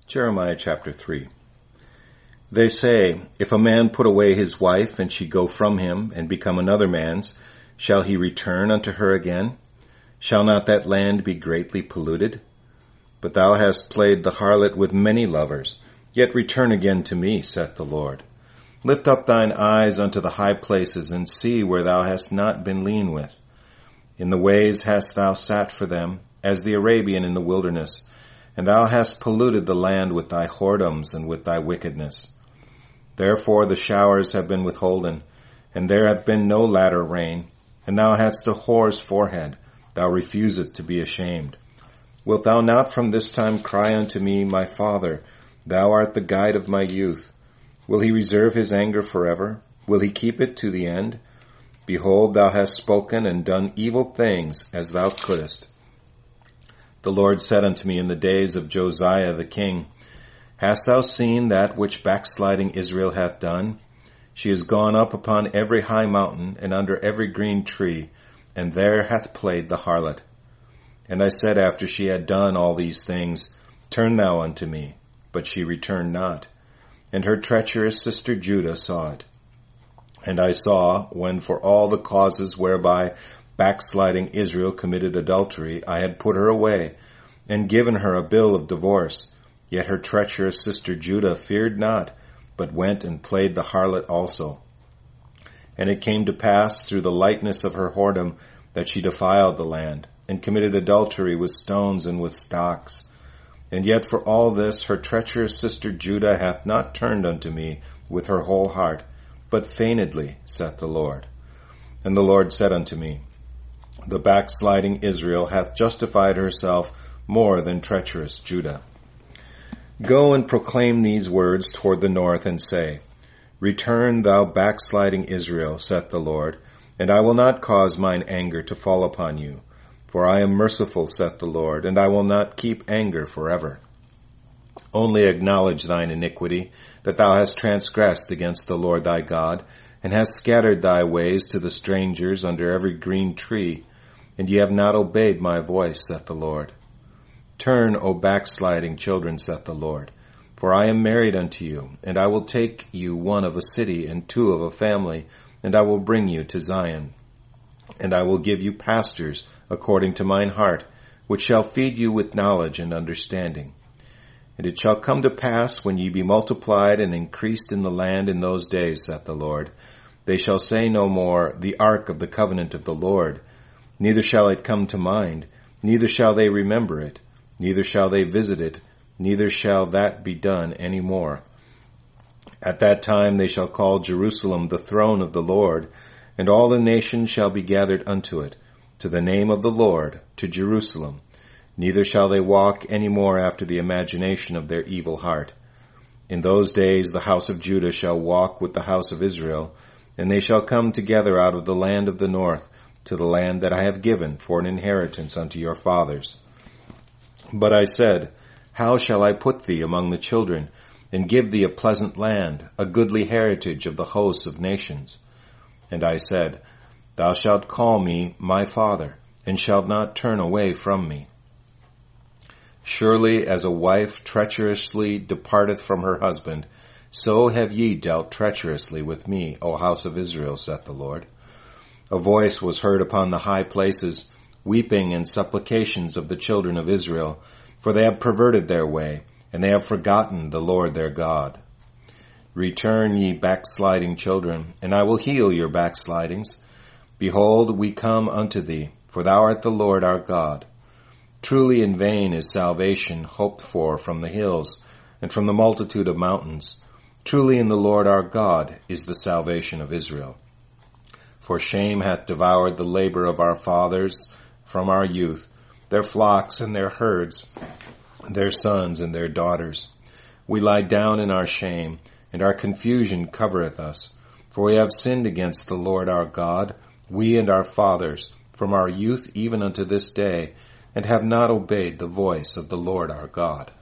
Jeremiah chapter 3. They say, if a man put away his wife, and she go from him, and become another man's, shall he return unto her again? Shall not that land be greatly polluted? But thou hast played the harlot with many lovers. Yet return again to me, saith the Lord. Lift up thine eyes unto the high places, and see where thou hast not been lean with. In the ways hast thou sat for them, as the Arabian in the wilderness, and thou hast polluted the land with thy whoredoms and with thy wickedness. Therefore the showers have been withholden, and there hath been no latter rain, and thou hadst a whore's forehead, thou refusest to be ashamed. Wilt thou not from this time cry unto me, my Father, thou art the guide of my youth? Will he reserve his anger forever? Will he keep it to the end? Behold, thou hast spoken and done evil things as thou couldest. The Lord said unto me in the days of Josiah the king, Hast thou seen that which backsliding Israel hath done? She is gone up upon every high mountain and under every green tree, and there hath played the harlot. And I said after she had done all these things, Turn thou unto me. But she returned not. And her treacherous sister Judah saw it. And I saw, when for all the causes whereby backsliding Israel committed adultery, I had put her away, and given her a bill of divorce. Yet her treacherous sister Judah feared not, but went and played the harlot also. And it came to pass through the lightness of her whoredom that she defiled the land, and committed adultery with stones and with stocks. And yet for all this her treacherous sister Judah hath not turned unto me with her whole heart, but feignedly, saith the Lord. And the Lord said unto me, The backsliding Israel hath justified herself more than treacherous Judah. Go and proclaim these words toward the north, and say, Return, thou backsliding Israel, saith the Lord, and I will not cause mine anger to fall upon you. For I am merciful, saith the Lord, and I will not keep anger forever. Only acknowledge thine iniquity, that thou hast transgressed against the Lord thy God, and hast scattered thy ways to the strangers under every green tree, and ye have not obeyed my voice, saith the Lord. Turn, O backsliding children, saith the Lord, for I am married unto you, and I will take you one of a city and two of a family, and I will bring you to Zion. And I will give you pastors according to mine heart, which shall feed you with knowledge and understanding. And it shall come to pass, when ye be multiplied and increased in the land in those days, saith the Lord, they shall say no more, The ark of the covenant of the Lord. Neither shall it come to mind, neither shall they remember it, neither shall they visit it, neither shall that be done any more. At that time they shall call Jerusalem the throne of the Lord, and all the nations shall be gathered unto it, to the name of the Lord, to Jerusalem. Neither shall they walk any more after the imagination of their evil heart. In those days the house of Judah shall walk with the house of Israel, and they shall come together out of the land of the north, to the land that I have given for an inheritance unto your fathers. But I said, How shall I put thee among the children, and give thee a pleasant land, a goodly heritage of the hosts of nations? And I said, Thou shalt call me my Father, and shalt not turn away from me. Surely as a wife treacherously departeth from her husband, so have ye dealt treacherously with me, O house of Israel, saith the Lord. A voice was heard upon the high places, weeping and supplications of the children of Israel, for they have perverted their way, and they have forgotten the Lord their God. Return, ye backsliding children, and I will heal your backslidings. Behold, we come unto thee, for thou art the Lord our God. Truly in vain is salvation hoped for from the hills, and from the multitude of mountains. Truly in the Lord our God is the salvation of Israel. For shame hath devoured the labor of our fathers from our youth, their flocks and their herds, their sons and their daughters. We lie down in our shame, and our confusion covereth us. For we have sinned against the Lord our God, we and our fathers, from our youth even unto this day, and have not obeyed the voice of the Lord our God.